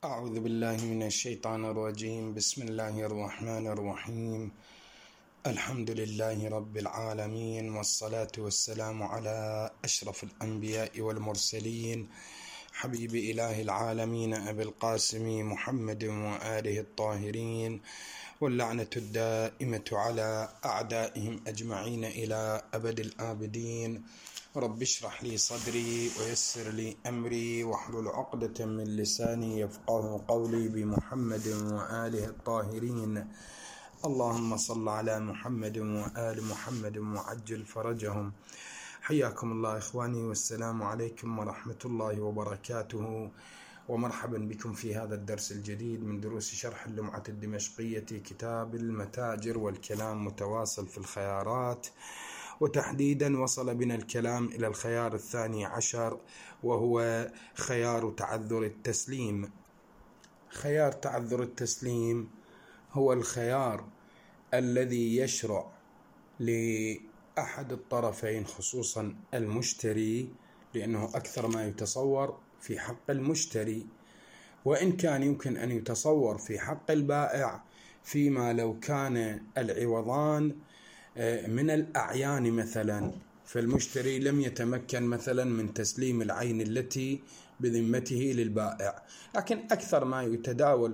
أعوذ بالله من الشيطان الرجيم. بسم الله الرحمن الرحيم. الحمد لله رب العالمين، والصلاة والسلام على أشرف الأنبياء والمرسلين، حبيب إله العالمين أبي القاسم محمد وآله الطاهرين، واللعنة الدائمة على أعدائهم أجمعين إلى أبد الآبدين. رب اشرح لي صدري ويسر لي أمري واحلل عقدة من لساني يفقه قولي، بمحمد وآله الطاهرين. اللهم صل على محمد وآل محمد وعجل فرجهم. حياكم الله إخواني، والسلام عليكم ورحمة الله وبركاته، ومرحبا بكم في هذا الدرس الجديد من دروس شرح اللمعة الدمشقية، كتاب المتاجر والكلام متواصل في الخيارات. وتحديدا وصل بنا الكلام إلى الخيار 12، وهو خيار تعذر التسليم. خيار تعذر التسليم هو الخيار الذي يشرع لأحد الطرفين، خصوصا المشتري، لأنه أكثر ما يتصور في حق المشتري، وإن كان يمكن أن يتصور في حق البائع فيما لو كان العوضان من الأعيان مثلا، فالمشتري لم يتمكن مثلا من تسليم العين التي بذمته للبائع. لكن أكثر ما يتداول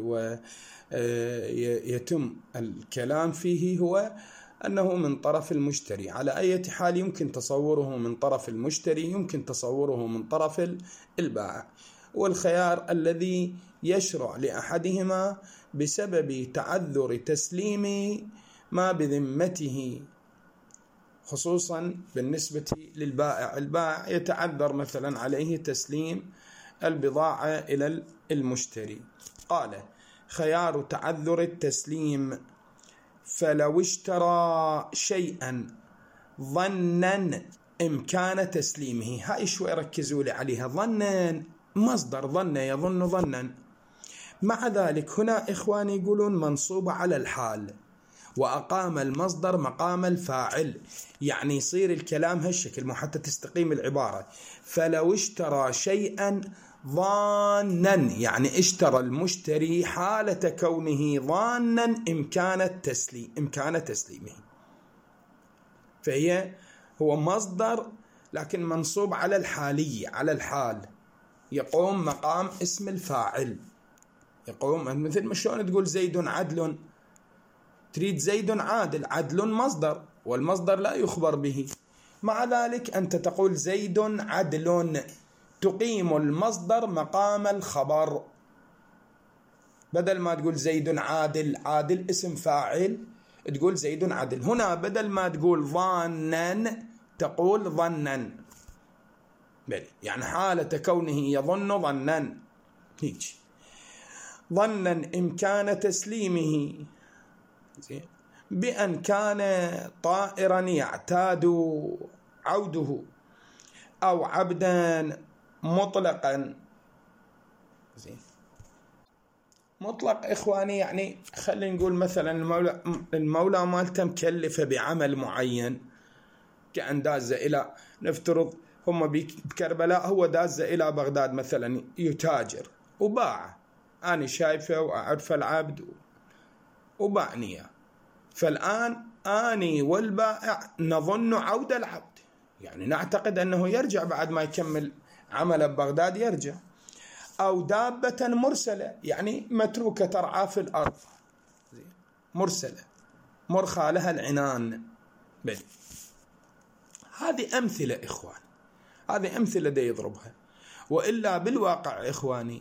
ويتم الكلام فيه هو أنه من طرف المشتري. على أي حال يمكن تصوره من طرف المشتري، يمكن تصوره من طرف البائع. والخيار الذي يشرع لأحدهما بسبب تعذر تسليم ما بذمته، خصوصا بالنسبة للبائع. البائع يتعذر مثلا عليه تسليم البضاعة إلى المشتري. قال: خيار تعذر التسليم: فلو اشترى شيئا ظنا إمكان تسليمه. هاي شوي ركزوا لي عليها. ظنا مصدر ظن، يظن ظنا. مع ذلك هنا إخواني يقولون منصوب على الحال، وأقام المصدر مقام الفاعل، يعني يصير الكلام هالشكل مو حتى تستقيم العبارة. فلو اشترى شيئا ظانا، يعني اشترى المشتري حالة كونه ظانا إمكان تسليمه. هو مصدر لكن منصوب على الحالية، على الحال، يقوم مقام اسم الفاعل. يقوم مثل ما شلون تقول زيد عدل، تريد زيد عادل، عدل مصدر والمصدر لا يخبر به. مع ذلك أنت تقول زيد عدل، تقيم المصدر مقام الخبر، بدل ما تقول زيد عادل، عادل اسم فاعل، تقول زيد عدل. هنا بدل ما تقول ظانا تقول ظنا، يعني حالة كونه يظن ظنا. هيك ظنا إمكان تسليمه بأن كان طائرا يعتاد عوده، أو عبدا مطلقا. مطلق إخواني يعني خلينا نقول مثلا المولى مالته مكلفة بعمل معين، كأن دازة إلى، نفترض هم بكربلاء، هو دازة إلى بغداد مثلا يتاجر وباع، أنا شايفه وأعرف العبد وباعني. فالآن أني والبائع نظن عود العبد، يعني نعتقد أنه يرجع بعد ما يكمل عمله ببغداد، يرجع. أو دابة مرسلة، يعني متروكة ترعى في الأرض، مرسلة مرخى لها العنان. هذه أمثلة إخوان، هذه أمثلة دي يضربها. وإلا بالواقع إخواني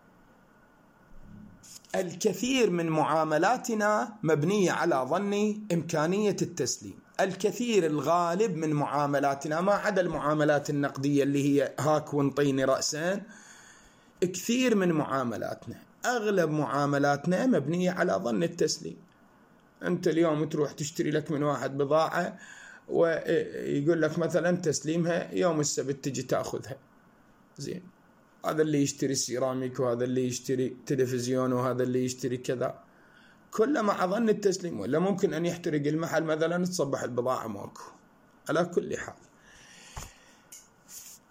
الكثير من معاملاتنا مبنية على ظن إمكانية التسليم. الكثير الغالب من معاملاتنا، ما عدا المعاملات النقدية اللي هي هاك ونطيني رأسين، كثير من معاملاتنا، أغلب معاملاتنا مبنية على ظن التسليم. أنت اليوم تروح تشتري لك من واحد بضاعة ويقول لك مثلا تسليمها يوم السبت، تجي تأخذها. زين، هذا اللي يشتري سيراميك، وهذا اللي يشتري تلفزيون، وهذا اللي يشتري كذا، كله مع ظن التسليم. ولا ممكن أن يحترق المحل مثلا، تصبح البضاعة ماكو. على كل حال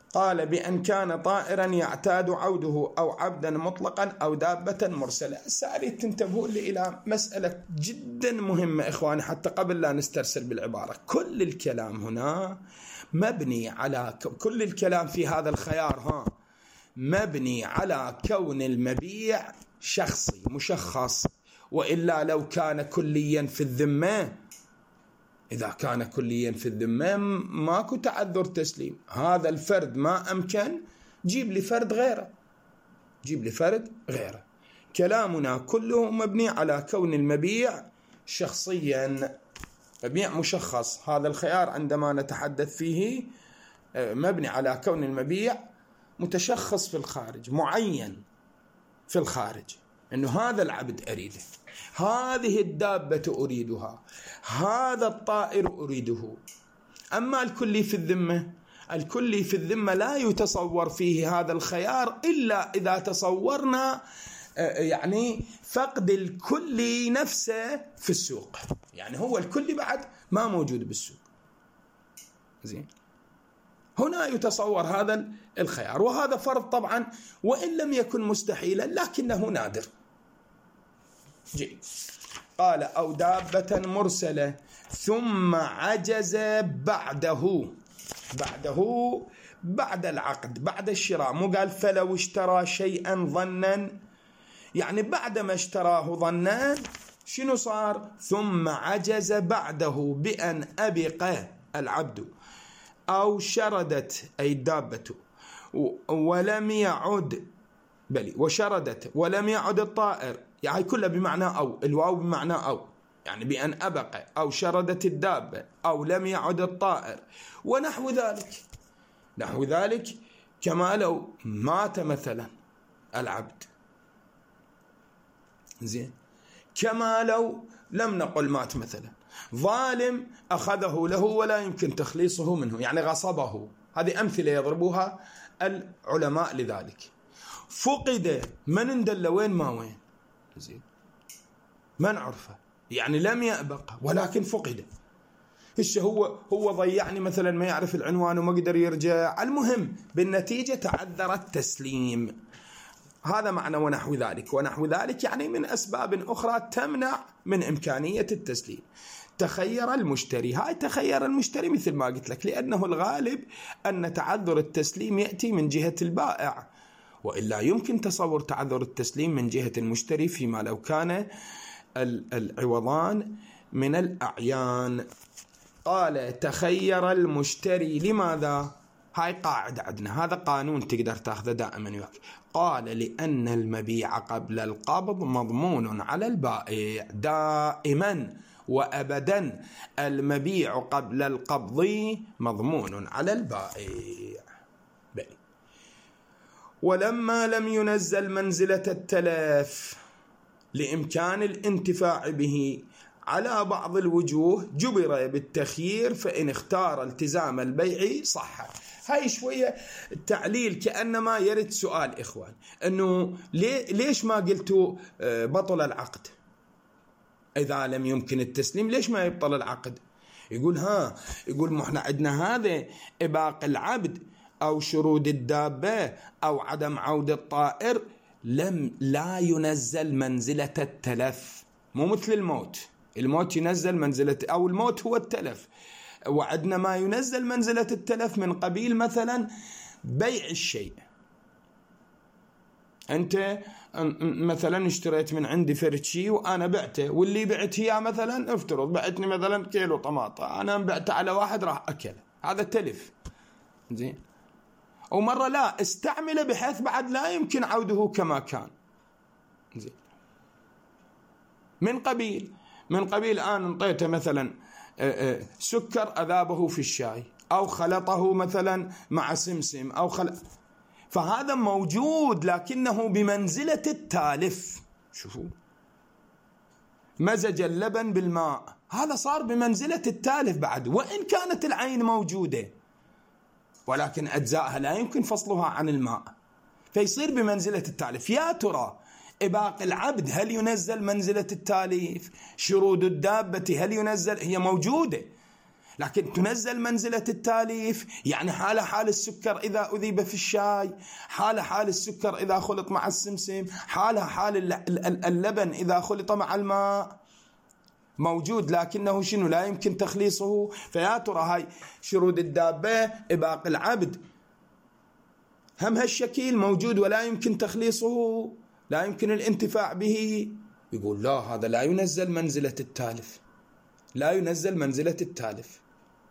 قال بأن كان طائرا يعتاد عوده أو عبدا مطلقا أو دابة مرسلة. أريد تنتبهوا لي إلى مسألة جدا مهمة إخواني حتى قبل لا نسترسل بالعبارة. كل الكلام هنا مبني على كل الكلام في هذا الخيار مبني على كون المبيع شخصي مشخص، وإلا لو كان كليا في الذمة، إذا كان كليا في الذمة ماكو تعذر تسليم. هذا الفرد ما أمكن، جيب لي فرد غيره، جيب لي فرد غيره. كلامنا كله مبني على كون المبيع شخصيا، مبيع مشخص. هذا الخيار عندما نتحدث فيه مبني على كون المبيع متشخص في الخارج، معين في الخارج، أنه هذا العبد أريده، هذه الدابة أريدها، هذا الطائر أريده. أما الكلي في الذمة، الكلي في الذمة لا يتصور فيه هذا الخيار إلا إذا تصورنا يعني فقد الكلي نفسه في السوق، يعني هو الكلي بعد ما موجود بالسوق. زين، هنا يتصور هذا الخيار، وهذا فرض طبعا وإن لم يكن مستحيلا لكنه نادر. جيد. قال أو دابة مرسلة ثم عجز بعد العقد، بعد الشراء، مو قال فلو اشترى شيئا ظنا، يعني بعد ما اشتراه ظنا شنو صار؟ ثم عجز بعده بأن أبق العبد أو شردت أي الدابة ولم يعد وشردت ولم يعد الطائر، يعني كله بمعنى أو، الواو بمعنى أو، يعني بأن أبق أو شردت الدابة أو لم يعد الطائر ونحو ذلك. نحو ذلك كما لو مات مثلا العبد، زين، كما لو لم نقل مات مثلا، ظالم أخذه له ولا يمكن تخليصه منه، يعني غصبه. هذه أمثلة يضربوها العلماء لذلك. فقد، من ندل وين ما وين، زين، ما نعرفه، يعني لم يأبق ولكن فقد. هو ضيعني مثلا، ما يعرف العنوان وما قدر يرجع، المهم بالنتيجة تعذر التسليم. هذا معنى ونحو ذلك. ونحو ذلك يعني من أسباب أخرى تمنع من إمكانية التسليم. تخير المشتري، هاي تخير المشتري مثل ما قلت لك، لأنه الغالب أن تعذر التسليم يأتي من جهة البائع، وإلا يمكن تصور تعذر التسليم من جهة المشتري فيما لو كان العوضان من الأعيان. قال تخير المشتري، لماذا؟ هاي قاعدة عندنا، هذا قانون تقدر تاخذه دائما وياك. قال لأن المبيع قبل القبض مضمون على البائع، دائما وأبدا المبيع قبل القبض مضمون على البائع. ولما لم ينزل منزلة التلف لإمكان الانتفاع به على بعض الوجوه جبر بالتخيير، فإن اختار التزام البيع صح. هاي شوية تعليل، كأنما يرد سؤال إخوان، أنه ليش ما قلتوا بطل العقد إذا لم يمكن التسليم؟ ليش ما يبطل العقد؟ يقول ما احنا عندنا هذا إباق العبد أو شرود الدابة أو عدم عودة الطائر لا ينزل منزلة التلف، مو مثل الموت ينزل منزلة، أو الموت هو التلف، وعندنا ما ينزل منزلة التلف من قبيل مثلا بيع الشيء. أنت مثلا اشتريت من عندي فرشي وأنا بعته، واللي بعت هي مثلا افترض بعتني مثلا كيلو طماطة، أنا بعته على واحد راح أكل، هذا تلف، زين. ومرة لا استعمله بحيث بعد لا يمكن عوده كما كان، زين. من قبيل أنا انطيته مثلا سكر أذابه في الشاي، أو خلطه مثلا مع سمسم، فهذا موجود لكنه بمنزلة التالف. شوفوا، مزج اللبن بالماء، هذا صار بمنزلة التالف بعد، وإن كانت العين موجودة ولكن أجزائها لا يمكن فصلها عن الماء، فيصير بمنزلة التالف. يا ترى إباق العبد هل ينزل منزلة التاليف؟ شرود الدابة هل ينزل؟ هي موجودة لكن تنزل منزلة التاليف، يعني حال السكر إذا أذيب في الشاي، حال السكر إذا خلط مع السمسم، حال اللبن إذا خلط مع الماء، موجود لكنه شنو لا يمكن تخليصه. فيا ترى هاي شرود الدابة إباق العبد هم هالشكل موجود ولا يمكن تخليصه، لا يمكن الانتفاع به. يقول لا، هذا لا ينزل منزلة التالف، لا ينزل منزلة التالف.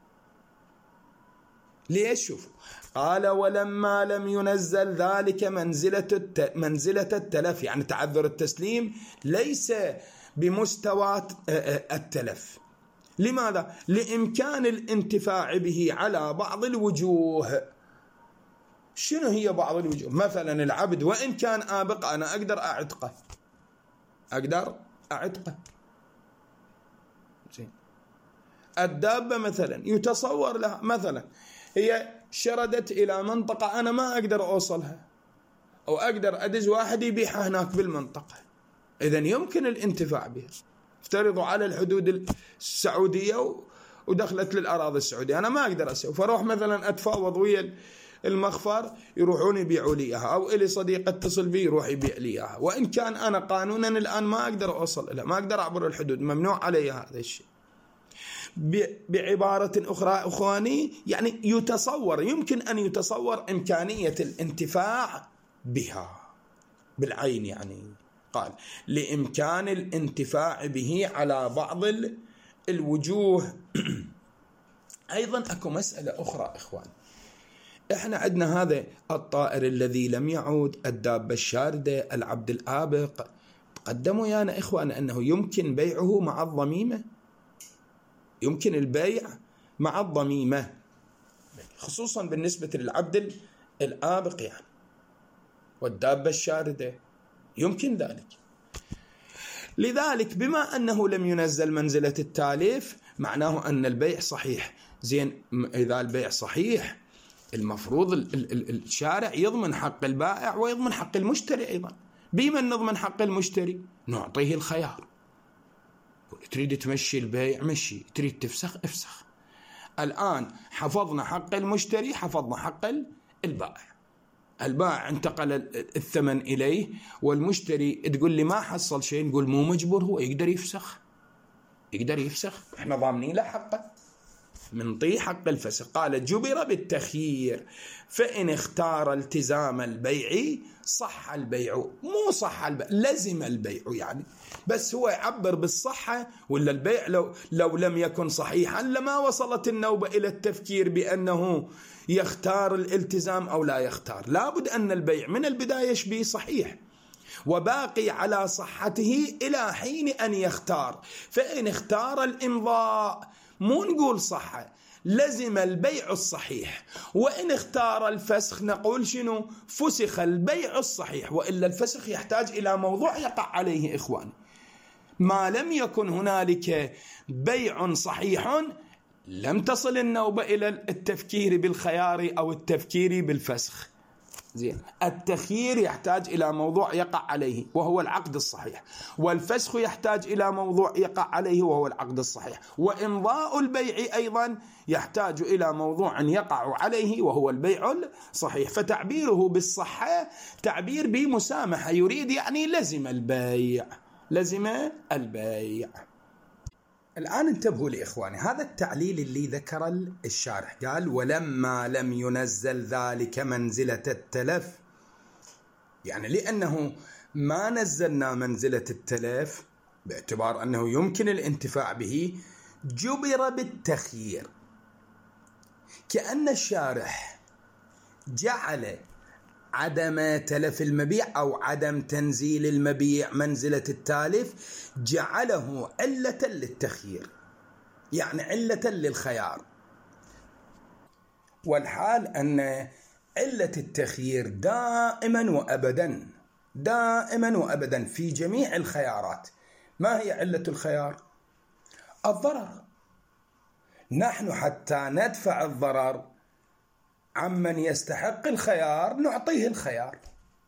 ليش؟ شوفوا، قال ولما لم ينزل ذلك منزلة التلف، يعني تعذر التسليم ليس بمستوى التلف. لماذا؟ لإمكان الانتفاع به على بعض الوجوه. شنو هي بعض الوجوه؟ مثلا العبد وإن كان آبق أنا أقدر أعتقه. الدابة مثلا يتصور لها مثلا هي شردت إلى منطقة أنا ما أقدر أوصلها، أو أقدر أدز واحد يبيعها هناك بالمنطقة، إذن يمكن الانتفاع بها. افترضوا على الحدود السعودية ودخلت للأراضي السعودية، أنا ما أقدر أسوي، فأروح مثلا أتفاوض ويا المخفر يروحون يبيعوا لي إياها، أو إلي صديق اتصل بي يروح يبيع لي إياها، وإن كان أنا قانونا الآن ما أقدر أوصل إليها، ما أقدر أعبر الحدود، ممنوع علي هذا الشيء. بعبارة أخرى أخواني، يعني يمكن أن يتصور إمكانية الانتفاع بها بالعين، يعني قال لإمكان الانتفاع به على بعض الوجوه. أيضا أكو مسألة أخرى إخوان، إحنا عندنا هذا الطائر الذي لم يعود، الدابة الشاردة، العبد الآبق، تقدموا يانا إخوان أنه يمكن بيعه مع الضميمة، يمكن البيع مع الضميمة، خصوصا بالنسبة للعبد الآبق يعني، والدابة الشاردة يمكن ذلك. لذلك بما أنه لم ينزل منزلة التاليف معناه أن البيع صحيح. زين، إذا البيع صحيح المفروض الشارع يضمن حق البائع ويضمن حق المشتري أيضا. بما نضمن حق المشتري نعطيه الخيار، تريد تمشي البيع مشي، تريد تفسخ افسخ. الآن حفظنا حق المشتري، حفظنا حق البائع. البائع انتقل الثمن إليه، والمشتري تقول لي ما حصل شيء، نقول مو مجبور، هو يقدر يفسخ، احنا ضامنين له حقه، منطيه حق الفسخ. قال جبر بالتخيير، فإن اختار التزام البيع صح البيع، مو صح البيع لزم البيع يعني، بس هو يعبر بالصحة، ولا البيع لو لم يكن صحيحا لما وصلت النوبة إلى التفكير بأنه يختار الالتزام أو لا يختار. لابد أن البيع من البداية يشبه صحيح وباقي على صحته إلى حين أن يختار. فإن اختار الإمضاء مو نقول صحة، لزم البيع الصحيح، وإن اختار الفسخ نقول شنو؟ فسخ البيع الصحيح، وإلا الفسخ يحتاج إلى موضوع يقع عليه إخواني. ما لم يكن هنالك بيع صحيح لم تصل النوبة إلى التفكير بالخيار أو التفكير بالفسخ. زين، التخيير يحتاج إلى موضوع يقع عليه وهو العقد الصحيح، والفسخ يحتاج إلى موضوع يقع عليه وهو العقد الصحيح، وإمضاء البيع أيضا يحتاج إلى موضوع يقع عليه وهو البيع الصحيح. فتعبيره بالصحة تعبير بمسامحة، يريد يعني لزم البيع. الآن انتبهوا لي إخواني، هذا التعليل اللي ذكر الشارح، قال ولما لم ينزل ذلك منزلة التلف، يعني لأنه ما نزلنا منزلة التلف باعتبار أنه يمكن الانتفاع به، جبر بالتخيير. كأن الشارح جعل عدم تلف المبيع أو عدم تنزيل المبيع منزلة التالف جعله علة للتخيير، يعني علة للخيار، والحال أن علة التخيير دائما وأبدا في جميع الخيارات. ما هي علة الخيار؟ الضرر. نحن حتى ندفع الضرر عمن يستحق الخيار نعطيه الخيار.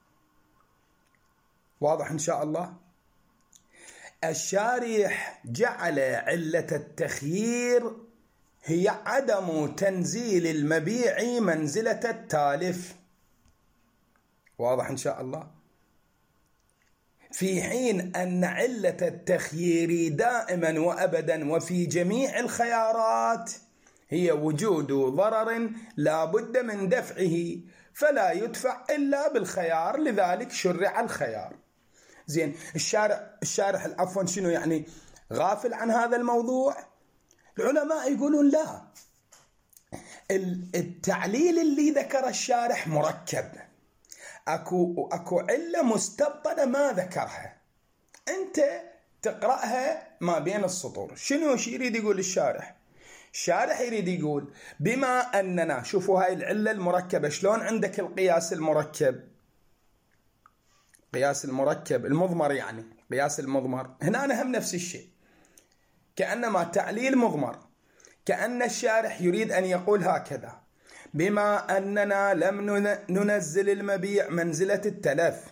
واضح إن شاء الله؟ الشارح جعل علة التخيير هي عدم تنزيل المبيع منزلة التالف. واضح إن شاء الله؟ في حين أن علة التخيير دائما وأبدا وفي جميع الخيارات هي وجود ضرر لا بد من دفعه، فلا يدفع إلا بالخيار، لذلك شرع الخيار. زين، الشارح عفوا شنو يعني غافل عن هذا الموضوع؟ العلماء يقولون لا، التعليل اللي ذكر الشارح مركب، اكو علة مستبطنة ما ذكرها، انت تقرأها ما بين السطور. شنو يريد يقول الشارح؟ الشارح يريد يقول بما أننا، شوفوا هاي العلة المركبة شلون عندك القياس المركب، قياس المركب المضمر، يعني قياس المضمر هنا هم نفس الشيء، كأنما تعليل مضمر. كأن الشارح يريد أن يقول هكذا: بما أننا لم ننزل المبيع منزلة التلف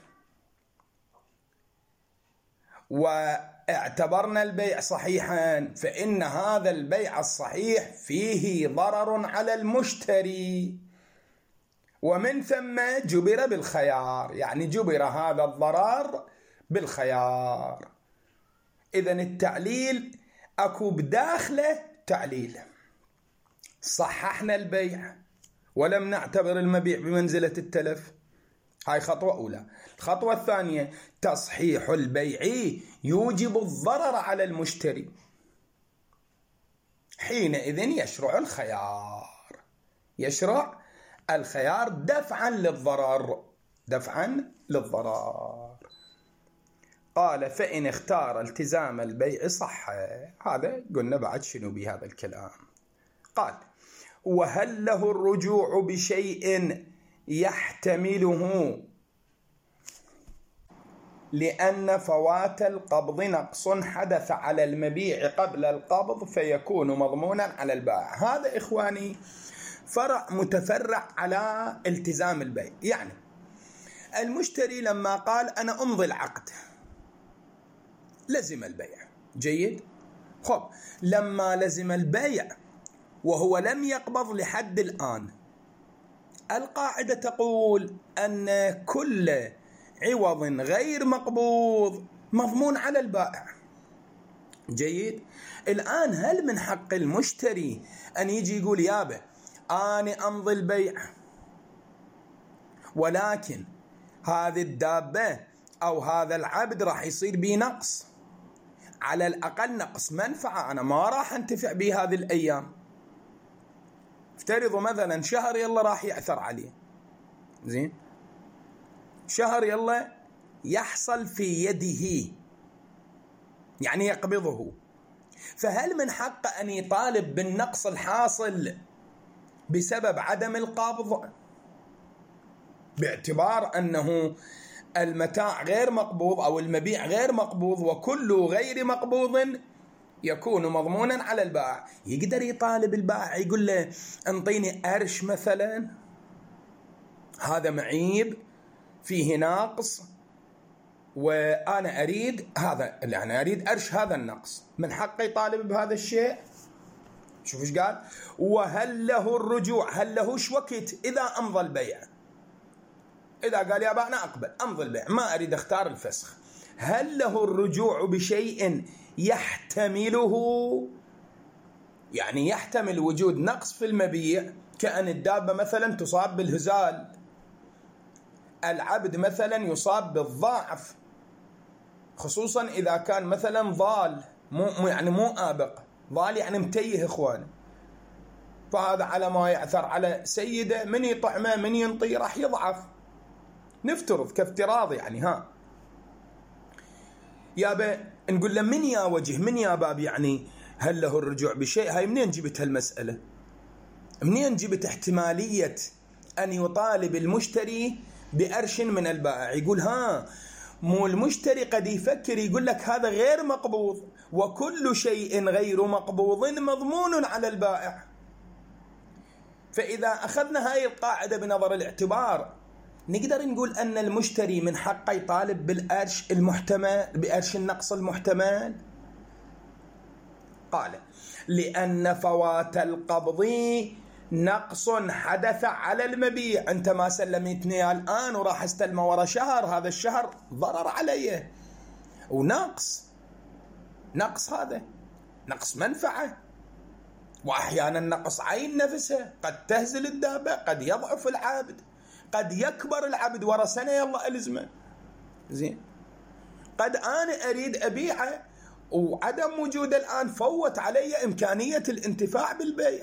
واعتبرنا البيع صحيحا، فإن هذا البيع الصحيح فيه ضرر على المشتري، ومن ثم جبر بالخيار، يعني جبر هذا الضرر بالخيار. إذن التعليل أكو بداخله تعليل، صححنا البيع ولم نعتبر المبيع بمنزلة التلف، هاي خطوة أولى. الخطوة الثانية: تصحيح البيع يوجب الضرر على المشتري، حينئذ يشرع الخيار دفعا للضرر. قال: فإن اختار التزام البيع صح. هذا قلنا بعد شنو بهذا الكلام. قال: وهل له الرجوع بشيء يحتمله لأن فوات القبض نقص حدث على المبيع قبل القبض فيكون مضمونا على البائع. هذا إخواني فرع متفرع على التزام البيع. يعني المشتري لما قال أنا أمضي العقد لزم البيع، جيد؟ خب، لما لزم البيع وهو لم يقبض لحد الآن، القاعدة تقول أن كل عوض غير مقبوض مضمون على البائع، جيد؟ الآن هل من حق المشتري أن يجي يقول يابا أنا أمضي البيع ولكن هذه الدابة أو هذا العبد راح يصير بي نقص، على الأقل نقص منفعة، أنا ما راح أنتفع به هذه الأيام. افترضوا مثلا شهر يلا راح يعثر عليه، زين، شهر يلا يحصل في يده، يعني يقبضه، فهل من حقه أن يطالب بالنقص الحاصل بسبب عدم القبض، باعتبار أنه المتاع غير مقبوض أو المبيع غير مقبوض، وكل غير مقبوض يكون مضمونا على البائع؟ يقدر يطالب البائع يقول له انطيني قرش مثلا، هذا معيب فيه ناقص وأنا أريد هذا، يعني أريد قرش هذا النقص، من حقه يطالب بهذا الشيء؟ شوف ايش قال: وهل له الرجوع، هل له وقت إذا أمضى البيع، إذا قال يا أنا أقبل أمضي البيع ما أريد أختار الفسخ، هل له الرجوع بشيء يحتمله، يعني يحتمل وجود نقص في المبيع، كأن الدابة مثلا تصاب بالهزال، العبد مثلا يصاب بالضعف، خصوصا إذا كان مثلا ضال، مو آبق، ضال يعني متيه إخوان، فهذا على ما يعثر على سيده من يطعمه من ينطي راح يضعف، نفترض كافتراض يعني. يابا نقول له من يا وجه من يا باب، يعني هل له الرجوع بشيء، هاي منين جبت هالمسألة؟ منين جبت احتمالية أن يطالب المشتري بقرش من البائع؟ يقول مو المشتري قد يفكر يقول لك هذا غير مقبوض، وكل شيء غير مقبوض مضمون على البائع. فإذا أخذنا هاي القاعدة بنظر الاعتبار، نقدر نقول أن المشتري من حقه يطالب بالقرش المحتمل، بقرش النقص المحتمل. قال لأن فوات القبض نقص حدث على المبيع. أنت ما سلمتني الآن وراح استلمه ورا شهر، هذا الشهر ضرر علي ونقص، هذا نقص منفعة، وأحيانا نقص عين نفسه، قد تهزل الدابة، قد يضعف العبد، قد يكبر العبد ورا سنة يلا ألزمه. زين، قد أنا أريد أبيعه وعدم وجود الآن فوت علي إمكانية الانتفاع بالبيع.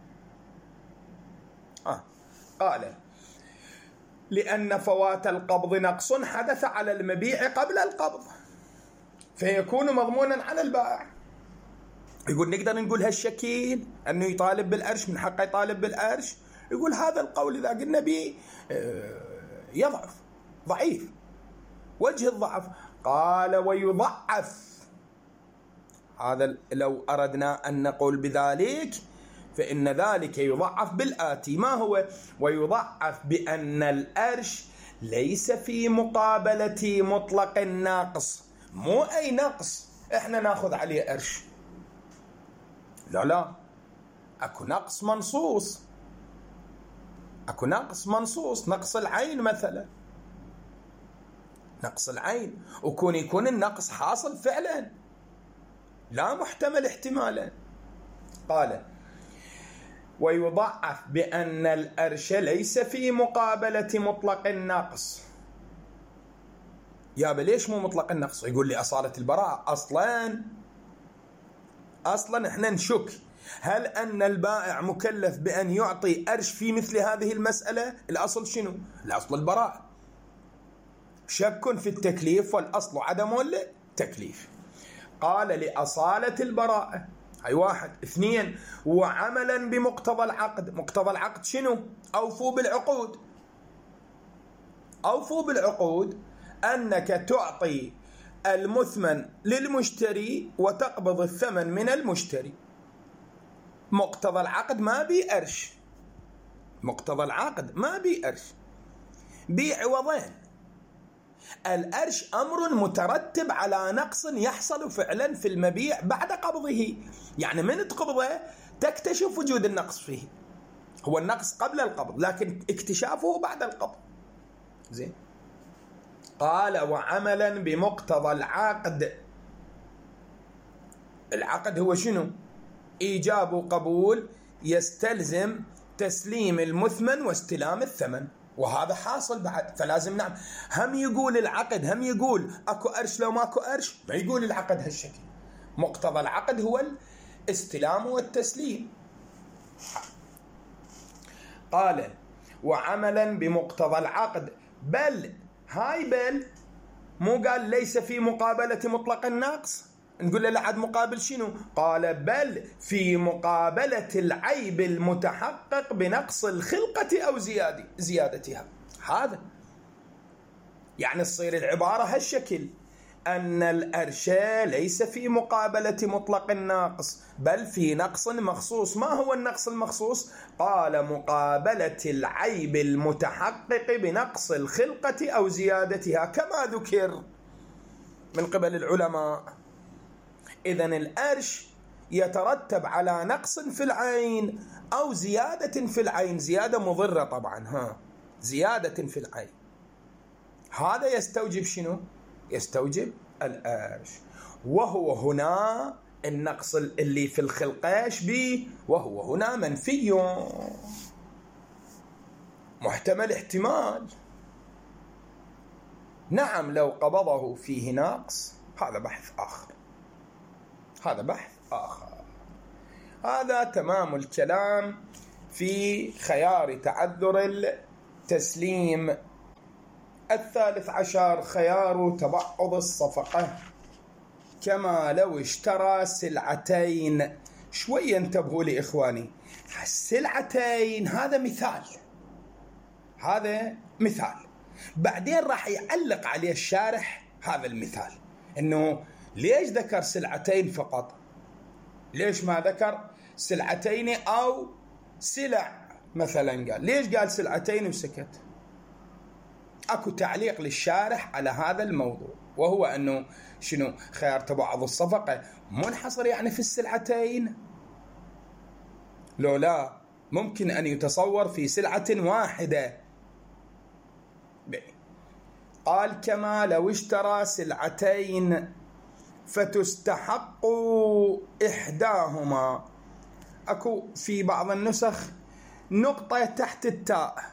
قال لأن فوات القبض نقص حدث على المبيع قبل القبض فيكون مضمونا على البائع. يقول نقدر نقول هالشكل أنه يطالب بالأرش، من حقه يطالب بالأرش. يقول هذا القول إذا قلنا به يضعف، ضعيف. وجه الضعف قال ويضعف. هذا لو أردنا أن نقول بذلك فإن ذلك يضعف بالآتي. ما هو؟ ويضعف بأن الأرش ليس في مقابلة مطلق الناقص. مو أي نقص إحنا ناخذ عليه أرش، لا، أكو نقص منصوص، أكو نقص منصوص، نقص العين مثلا، نقص العين، يكون النقص حاصل فعلا لا محتمل احتمالا. قال ويضعف بأن الأرش ليس في مقابلة مطلق النقص. يا ليش مو مطلق النقص؟ يقول لي أصالة البراءة. أصلا احنا نشك هل أن البائع مكلف بأن يعطي أرش في مثل هذه المسألة؟ الأصل شنو؟ الأصل البراءة. شك في التكليف والأصل عدم التكليف. قال لأصالة البراءة. هاي واحد. اثنين، وعملا بمقتضى العقد. مقتضى العقد شنو؟ أوفوا بالعقود. أوفوا بالعقود أنك تعطي المثمن للمشتري وتقبض الثمن من المشتري. مقتضى العقد ما بي أرش، مقتضى العقد ما بي أرش، بي عوضين. الأرش أمر مترتب على نقص يحصل فعلا في المبيع بعد قبضه، يعني من تقبضه تكتشف وجود النقص فيه. هو النقص قبل القبض لكن اكتشافه بعد القبض. زين. قال وعملا بمقتضى العقد. العقد هو شنو؟ إيجاب وقبول يستلزم تسليم المثمن واستلام الثمن، وهذا حاصل بعد، فلازم نعم. هم يقول العقد، هم يقول اكو أرش لو ماكو أرش، ما يقول العقد هالشكل. مقتضى العقد هو الاستلام والتسليم. قال وعملا بمقتضى العقد. بل هاي بل مو قال ليس في مقابلة مطلق النقص، نقول له لعد مقابل شنو؟ قال بل في مقابلة العيب المتحقق بنقص الخلقة أو زيادتها. هذا يعني تصير العبارة هالشكل، أن الأرش ليس في مقابلة مطلق الناقص بل في نقص مخصوص. ما هو النقص المخصوص؟ قال مقابلة العيب المتحقق بنقص الخلقة أو زيادتها كما ذكر من قبل العلماء. إذن الأرش يترتب على نقص في العين أو زيادة في العين، زيادة مضرة طبعا، زيادة في العين. هذا يستوجب شنو؟ يستوجب الأرش. وهو هنا النقص اللي في الخلقاش به، وهو هنا منفي محتمل احتمال. نعم لو قبضه فيه ناقص هذا بحث آخر، هذا بحث آخر. هذا تمام الكلام في خيار تعذر التسليم. 13 خيار تبعض الصفقة، كما لو اشترى سلعتين. شوية انتبهوا لي إخواني، السلعتين هذا مثال، هذا مثال، بعدين راح يعلق عليه الشارح هذا المثال، إنه ليش ذكر سلعتين فقط؟ ليش ما ذكر سلعتين أو سلع مثلا؟ قال ليش قال سلعتين وسكت؟ أكو تعليق للشارح على هذا الموضوع. وهو أنه شنو خيار تبعض الصفقة منحصر يعني في السلعتين، لو لا ممكن أن يتصور في سلعة واحدة. قال كما لو اشترى سلعتين فتستحق إحداهما. أكو في بعض النسخ نقطة تحت التاء،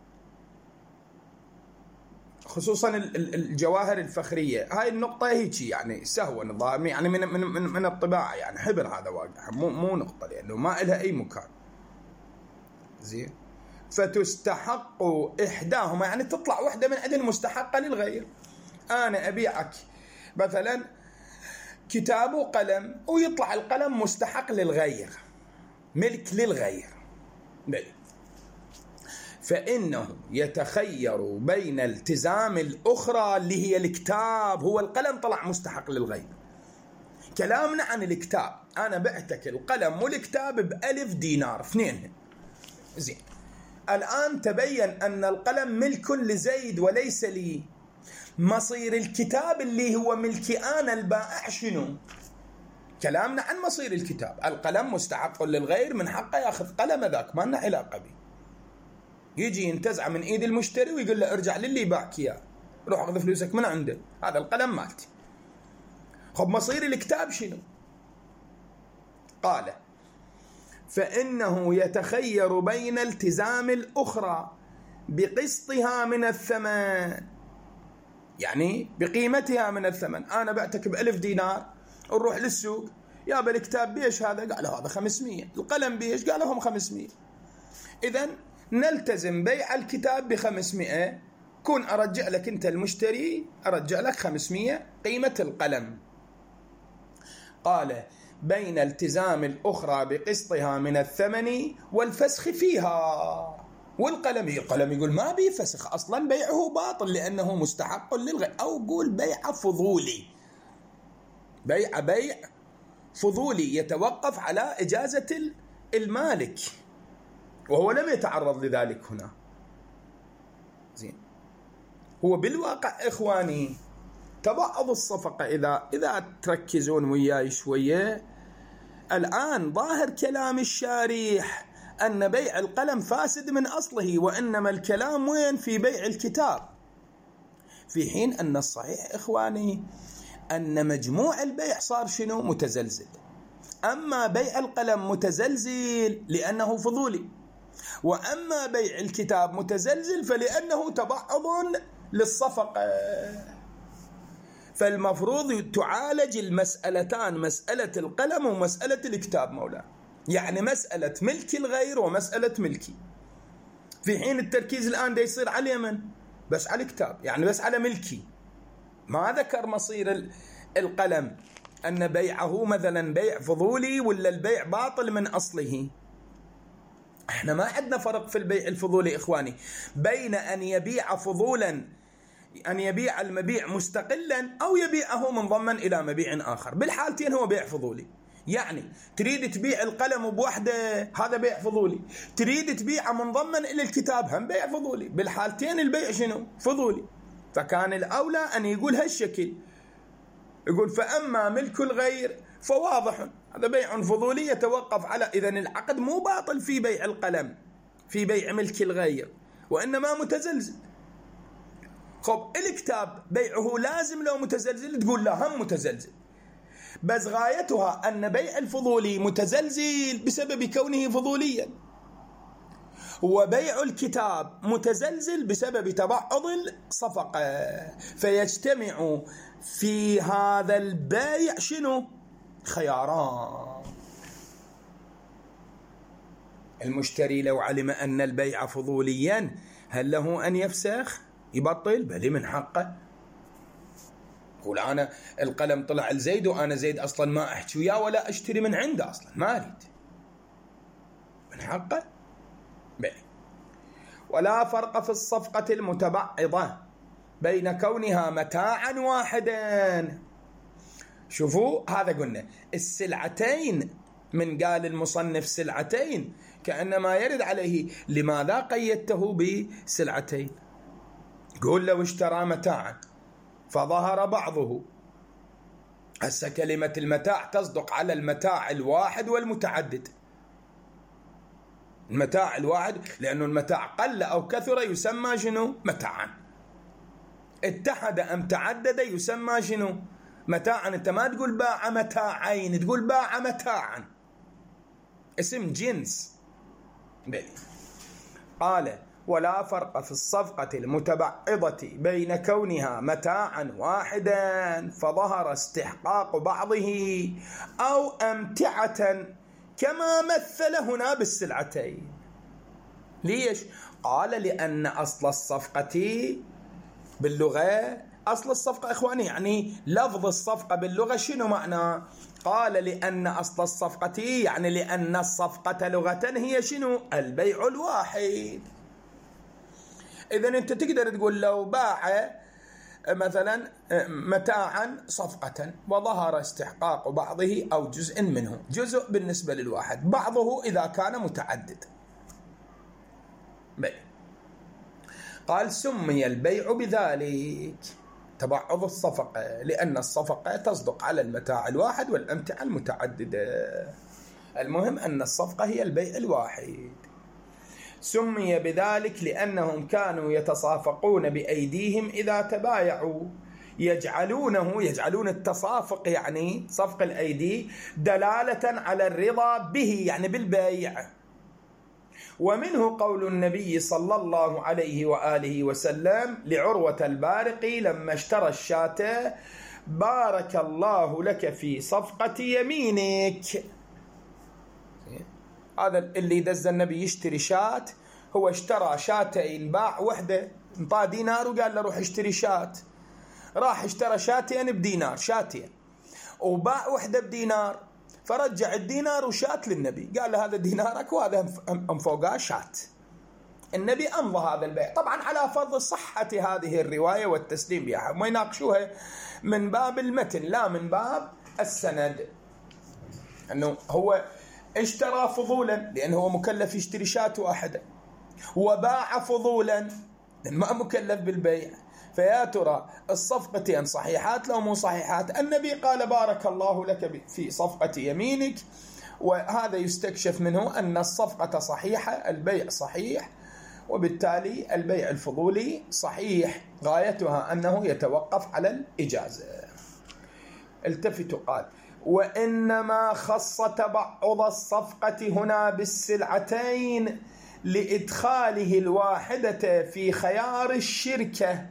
خصوصا الجواهر الفخرية، هاي النقطة هيك يعني سهوة نظام يعني من الطباعة، يعني حبر هذا واقع، مو نقطة لأنه ما إلها أي مكان. زين، فتستحق إحداهما يعني تطلع واحدة من عندن مستحقة للغير. أنا أبيعك مثلا كتاب وقلم ويطلع القلم مستحق للغير، ملك للغير، فإنه يتخير بين التزام الأخرى اللي هي الكتاب، هو القلم طلع مستحق للغير. كلامنا عن الكتاب، أنا بعتك القلم والكتاب ب1000 دينار، اثنين. زين، الآن تبين أن القلم ملك لزيد وليس لي. مصير الكتاب اللي هو ملكي أنا البائع شنو؟ كلامنا عن مصير الكتاب، القلم مستحق للغير، من حقه ياخذ قلم ذاك، ما لنا علاقة به. يجي ينتزع من ايد المشتري ويقول له ارجع للي باعك اياه، روح اخذ فلوسك من عنده، هذا القلم مالتي. خب مصير الكتاب شنو؟ قال فإنه يتخير بين التزام الأخرى بقسطها من الثمن، يعني بقيمتها من الثمن. أنا بعتك ب1000 دينار، نروح للسوق، يا بالكتاب بيش هذا؟ قال هذا 500. القلم بيش؟ قال لهم 500. إذن نلتزم بيع الكتاب ب500، كون أرجع لك أنت المشتري، أرجع لك 500 قيمة القلم. قال بين التزام الأخرى بقسطها من الثمن والفسخ فيها. والقلم يقول ما بي فسخ، أصلا بيعه باطل لأنه مستحق للغير، أو قول بيع فضولي، بيع فضولي يتوقف على إجازة المالك، وهو لم يتعرض لذلك هنا. زين، هو بالواقع إخواني تبعض الصفقة إذا تركزون وياي شوية، الآن ظاهر كلام الشارح أن بيع القلم فاسد من أصله، وإنما الكلام وين؟ في بيع الكتاب، في حين أن الصحيح إخواني أن مجموع البيع صار شنو؟ متزلزل. أما بيع القلم متزلزل لأنه فضولي، وأما بيع الكتاب متزلزل فلأنه تبعض للصفقة. فالمفروض تعالج المسألتان، مسألة القلم ومسألة الكتاب مولا، يعني مسألة ملك الغير ومسألة ملكي، في حين التركيز الآن دا يصير على اليمن بس على الكتاب، يعني بس على ملكي. ما ذكر مصير القلم أن بيعه مثلا بيع فضولي ولا البيع باطل من أصله. احنا ما عندنا فرق في البيع الفضولي إخواني بين أن يبيع فضولا، أن يبيع المبيع مستقلا، أو يبيعه منضما إلى مبيع آخر. بالحالتين هو بيع فضولي. يعني تريد تبيع القلم بوحده، هذا بيع فضولي. تريد تبيعه منضما إلى الكتاب، هم بيع فضولي. بالحالتين البيع شنو؟ فضولي. فكان الأولى أن يقول هالشكل، يقول فأما ملك الغير فواضح هذا بيع فضولي يتوقف على، إذن العقد مو باطل في بيع القلم، في بيع ملك الغير، وإنما متزلزل. خب الكتاب بيعه لازم لو متزلزل تقول لا هم متزلزل، بس غايتها أن بيع الفضولي متزلزل بسبب كونه فضوليا، وبيع الكتاب متزلزل بسبب تبعض الصفقة. فيجتمع في هذا البيع شنو؟ خياران. المشتري لو علم أن البيع فضوليا هل له أن يفسخ يبطل؟ بل من حقه. يقول أنا القلم طلع لزيد وأنا زيد أصلا ما أحكي وياه ولا أشتري من عنده، أصلا ما أريد، من حقه. بل ولا فرق في الصفقة المتبعضة بين كونها متاعا واحدا. شوفوا هذا قلنا السلعتين، من قال المصنف سلعتين كأنما يرد عليه لماذا قيدته بسلعتين؟ قول لو اشترى متاعا فظهر بعضه. هسه كلمة المتاع تصدق على المتاع الواحد والمتعدد. المتاع الواحد لأنه المتاع قل أو كثر يسمى شنو؟ متاعا. اتحد أم تعدد يسمى شنو؟ متاعا. أنت ما تقول باع متاعين، تقول باع متاعا، اسم جنس. بلي. قال: ولا فرق في الصفقة المتبعضة بين كونها متاعا واحدا فظهر استحقاق بعضه أو أمتعة كما مثل هنا بالسلعتين. ليش؟ قال: لأن أصل الصفقة باللغة، أصل الصفقة إخواني يعني لفظ الصفقة باللغة شنو معنى؟ قال: لأن أصل الصفقة يعني لأن الصفقة لغة هي شنو؟ البيع الواحد. إذن أنت تقدر تقول لو باع مثلا متاعا صفقة وظهر استحقاق بعضه أو جزء منه، جزء بالنسبة للواحد، بعضه إذا كان متعدد. بي. قال: سمي البيع بذلك تبعض الصفقة لأن الصفقة تصدق على المتاع الواحد والأمتعة المتعددة. المهم أن الصفقة هي البيع الواحد. سمي بذلك لأنهم كانوا يتصافقون بأيديهم إذا تبايعوا، يجعلون التصافق يعني صفق الأيدي دلالة على الرضا به يعني بالبيع. ومنه قول النبي صلى الله عليه وآله وسلم لعروة البارقي لما اشترى الشاة: بارك الله لك في صفقة يمينك. هذا اللي دز النبي يشتري شاة، هو اشترى شاتين، باع وحدة انطاه دينار وقال له روح اشتري شاة. راح اشترى شاتين بدينار، شاتين، وباع وحدة بدينار، فرجع الدينار وشات للنبي، قال له هذا دينارك وهذا انفوقاه شات. النبي أمضى هذا البيع طبعا على فرض صحة هذه الرواية والتسليم بها، ما يناقشوها من باب المتن لا من باب السند، أنه هو اشترى فضولا لأنه هو مكلف يشتري شاة واحدة، وباع فضولا ما مكلف بالبيع. فيا ترى الصفقتين صحيحات لو مو صحيحات؟ النبي قال: بارك الله لك في صفقة يمينك، وهذا يستكشف منه أن الصفقة صحيحة، البيع صحيح، وبالتالي البيع الفضولي صحيح، غايتها أنه يتوقف على الإجازة. التفتوا. قال: وإنما خص تبعض الصفقة هنا بالسلعتين لإدخاله الواحدة في خيار الشركة.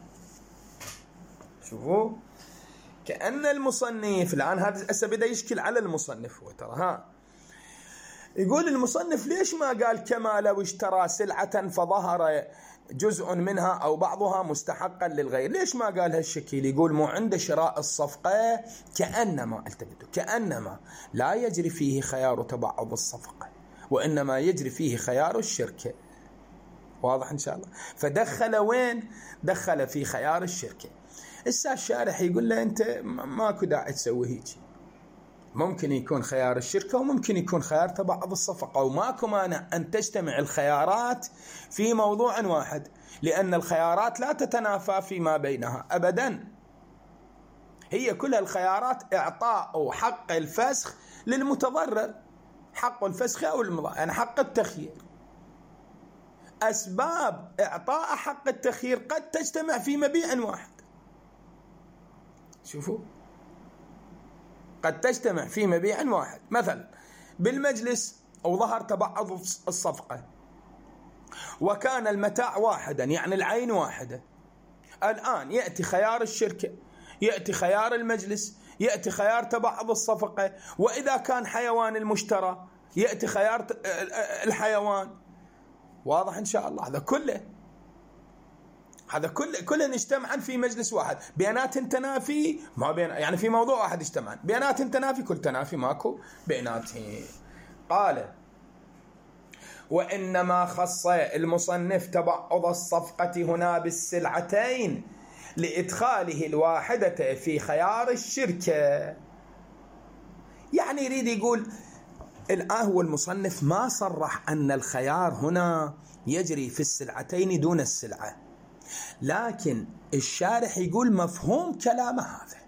شوفوا كأن المصنف الآن هذا هسه بدأ يشكل على المصنف، وترى يقول المصنف ليش ما قال كما لو اشترى سلعة فظهر جزء منها أو بعضها مستحقا للغير؟ ليش ما قال هالشكل؟ يقول مو عند شراء الصفقة كأنما لا يجري فيه خيار تبعض الصفقة، وإنما يجري فيه خيار الشركة. واضح إن شاء الله؟ فدخل وين؟ دخل في خيار الشركة. إسا الشارح يقول له أنت ماكو داعي تسوي هيك، ممكن يكون خيار الشركة وممكن يكون خيار تبعض الصفقة، وماكو مانع أن تجتمع الخيارات في موضوع واحد، لأن الخيارات لا تتنافى فيما بينها أبدا. هي كل الخيارات إعطاء حق الفسخ للمتضرر، حق الفسخ أو يعني حق التخيير. أسباب إعطاء حق التخيير قد تجتمع في مبيع واحد. شوفوا، قد تجتمع في مبيع واحد، مثلا بالمجلس أو ظهر تبعض الصفقة وكان المتاع واحدا يعني العين واحدة. الآن يأتي خيار الشركة، يأتي خيار المجلس، يأتي خيار تبعض الصفقة، وإذا كان حيوان المشترى يأتي خيار الحيوان. واضح إن شاء الله؟ هذا كله اجتمعا في مجلس واحد، بيانات تنافي ما بين، يعني في موضوع واحد اجتمعا، بيانات تنافي، كل تنافي ماكو بيناتهم. قال: وإنما خص المصنف تبعض الصفقة هنا بالسلعتين لإدخاله الواحدة في خيار الشركة. يعني يريد يقول الآن هو المصنف ما صرح أن الخيار هنا يجري في السلعتين دون السلعة، لكن الشارح يقول مفهوم كلام هذا،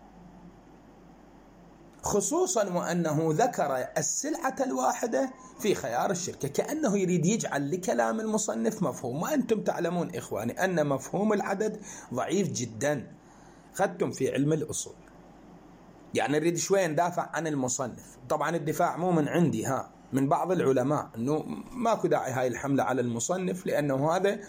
خصوصا وأنه ذكر السلعة الواحدة في خيار الشركة، كأنه يريد يجعل لكلام المصنف مفهوم. وأنتم تعلمون إخواني أن مفهوم العدد ضعيف جدا، خدتم في علم الأصول. يعني نريد شوية ندافع عن المصنف، طبعا الدفاع مو من عندي، من بعض العلماء، أنه ماكو داعي هاي الحملة على المصنف، لأنه هذا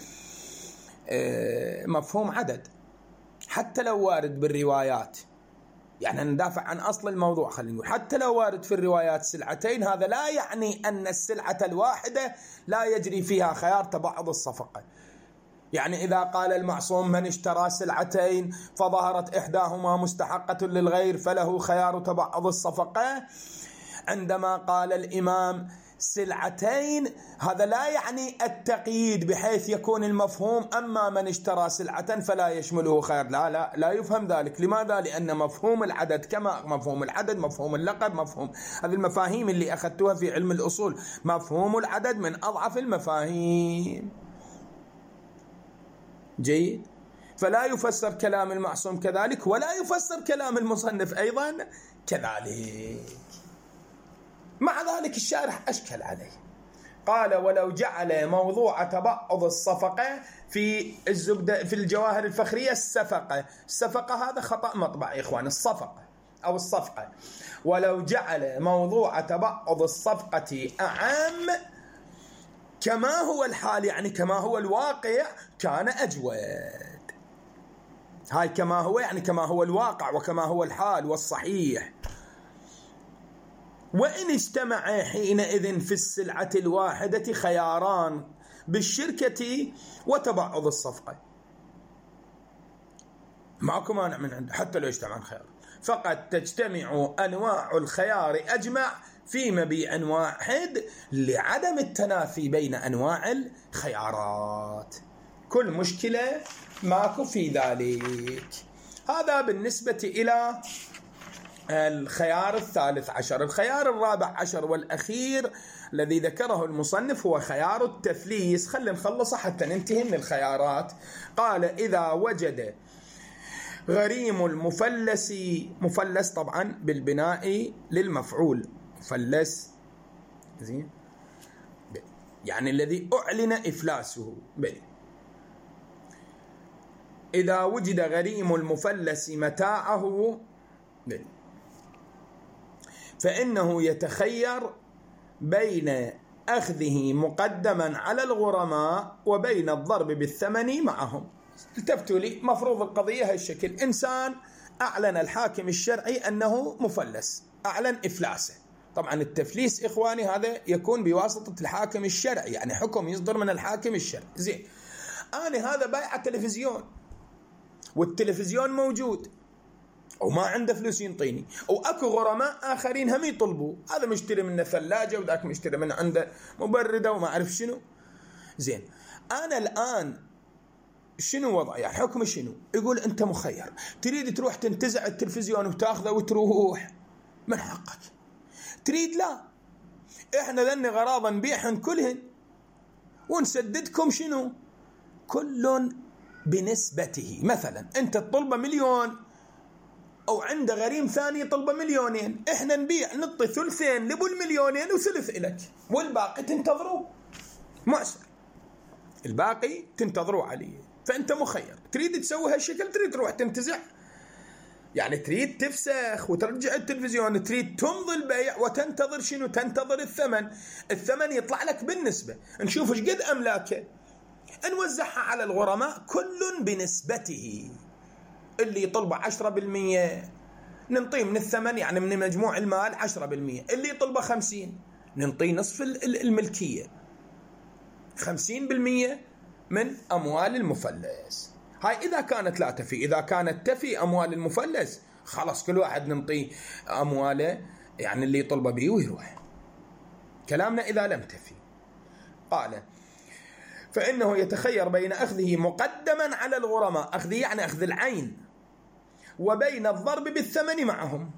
مفهوم عدد حتى لو وارد بالروايات. يعني ندافع عن أصل الموضوع، خلينا نقول حتى لو وارد في الروايات سلعتين، هذا لا يعني أن السلعة الواحدة لا يجري فيها خيار تبعض الصفقة. يعني إذا قال المعصوم من اشترى سلعتين فظهرت إحداهما مستحقة للغير فله خيار تبعض الصفقة، عندما قال الإمام سلعتين هذا لا يعني التقييد بحيث يكون المفهوم أما من اشترى سلعة فلا يشمله خير، لا يفهم ذلك. لماذا؟ لأن مفهوم العدد كما مفهوم العدد، مفهوم اللقب، مفهوم هذه المفاهيم اللي أخذتوها في علم الأصول، مفهوم العدد من أضعف المفاهيم. جيد، فلا يفسر كلام المعصوم كذلك، ولا يفسر كلام المصنف أيضا كذلك. مع ذلك الشارح أشكل عليه، قال ولو جعل موضوع تبعض الصفقة في الزبدة في الجواهر الفخرية الصفقة هذا خطأ مطبع يا إخوان، الصفقة أو الصفقة، ولو جعل موضوع تبعض الصفقة أعم كما هو الحال، يعني كما هو الواقع، كان أجود. هاي كما هو يعني كما هو الواقع وكما هو الحال والصحيح. وإن اجتمع حينئذ في السلعة الواحدة خياران بالشركة وتبعض الصفقة، معكم مانع من عنده حتى لو اجتمع خيار، فقد تجتمع أنواع الخيار أجمع في مبيع واحد لعدم التنافي بين أنواع الخيارات. كل مشكلة ماكو في ذلك. هذا بالنسبة إلى الخيار الثالث عشر. الخيار الرابع عشر والأخير الذي ذكره المصنف هو خيار التفليس. خلينا نخلصه حتى ننتهي من الخيارات. قال إذا وجد غريم المفلس، مفلس طبعا بالبناء للمفعول، مفلس زين يعني الذي أعلن إفلاسه. إذا وجد غريم المفلس متاعه فإنه يتخير بين أخذه مقدما على الغرماء وبين الضرب بالثمن معهم. التفتوا لي، مفروض القضية هالشكل: إنسان أعلن الحاكم الشرعي أنه مفلس، أعلن إفلاسه. طبعا التفليس إخواني هذا يكون بواسطة الحاكم الشرعي، يعني حكم يصدر من الحاكم الشرعي. زين، أنا هذا بايع تلفزيون والتلفزيون موجود وما عنده فلوس ينطيني، وأكو غرماء آخرين هم يطلبوا، هذا مشتري منه ثلاجة وذاك مشتري منه عنده مبردة وما أعرف شنو. زين، أنا الآن شنو وضعي؟ يعني حكم شنو؟ يقول أنت مخير، تريد تروح تنتزع التلفزيون وتاخذه وتروح، من حقك. تريد لا، إحنا لأن غراضا نبيعهن كلهن ونسددكم شنو؟ كل بنسبته. مثلا أنت تطلب 1,000,000 أو عند غريم ثاني طلبه 2,000,000، إحنا نبيع نعطي ثلثين لبو 2,000,000 وثلث إلك، والباقي تنتظروا مؤسر، الباقي تنتظروا عليه. فأنت مخير، تريد تسوي هالشكل، تريد تروح تنتزع، يعني تريد تفسخ وترجع التلفزيون، تريد تمضي البيع وتنتظر شنو؟ تنتظر الثمن يطلع لك بالنسبة، نشوف ايش قد أملاكه، نوزعها على الغرماء كل بنسبته. اللي يطلبه 10% ننطيه من الثمن، يعني من مجموع المال 10%. اللي يطلبه 50 ننطيه نصف الملكية، 50% من أموال المفلس. هاي إذا كانت لا تفي. إذا كانت تفي أموال المفلس خلاص كل واحد ننطيه أمواله، يعني اللي يطلبه بيه ويروح. كلامنا إذا لم تفي. قال فإنه يتخير بين أخذه مقدما على الغرماء، أخذه يعني أخذ العين، وبين الضرب بالثمن معهم.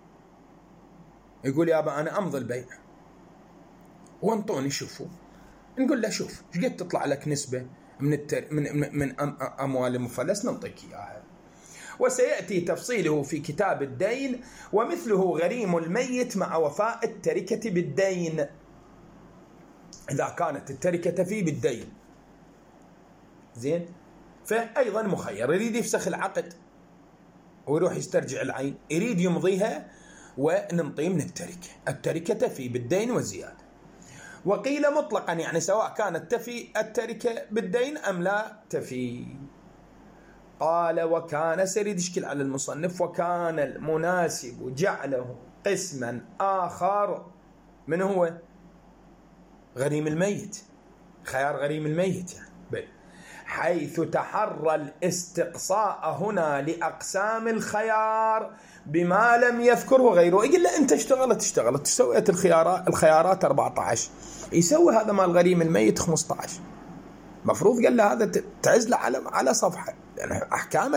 يقول يابا أنا أمضي البيع وانطوني شوفوا، نقول له شوف ايش قد تطلع لك نسبة، من أموال المفلس نعطيك إياها. وسيأتي تفصيله في كتاب الدين. ومثله غريم الميت مع وفاء التركة بالدين، إذا كانت التركة فيه بالدين زين، فأيضا مخير، يريد يفسخ العقد ويروح يسترجع العين، يريد يمضيها وننطيه من التركة فيه بالدين وزيادة. وقيل مطلقا، يعني سواء كانت تفي التركة بالدين أم لا تفي. قال وكان، سيريد يشكل على المصنف، وكان المناسب جعله قسما آخر. من هو؟ غريم الميت، خيار غريم الميت يعني، حيث تحرى الاستقصاء هنا لأقسام الخيار بما لم يذكره غيره. يقول له أنت اشتغلت سويت الخيارات 14، يسوي هذا مال غريم الميت 15. مفروض قال له هذا تعزله على صفحة، يعني أحكامه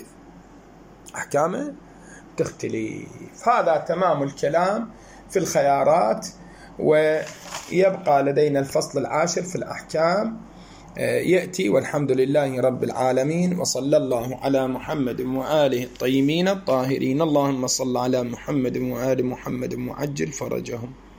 تختلف. هذا تمام الكلام في الخيارات. ويبقى لدينا الفصل العاشر في الأحكام يأتي. والحمد لله رب العالمين، وصلى الله على محمد وآله الطيبين الطاهرين. اللهم صل على محمد وآل محمد وعجل فرجهم.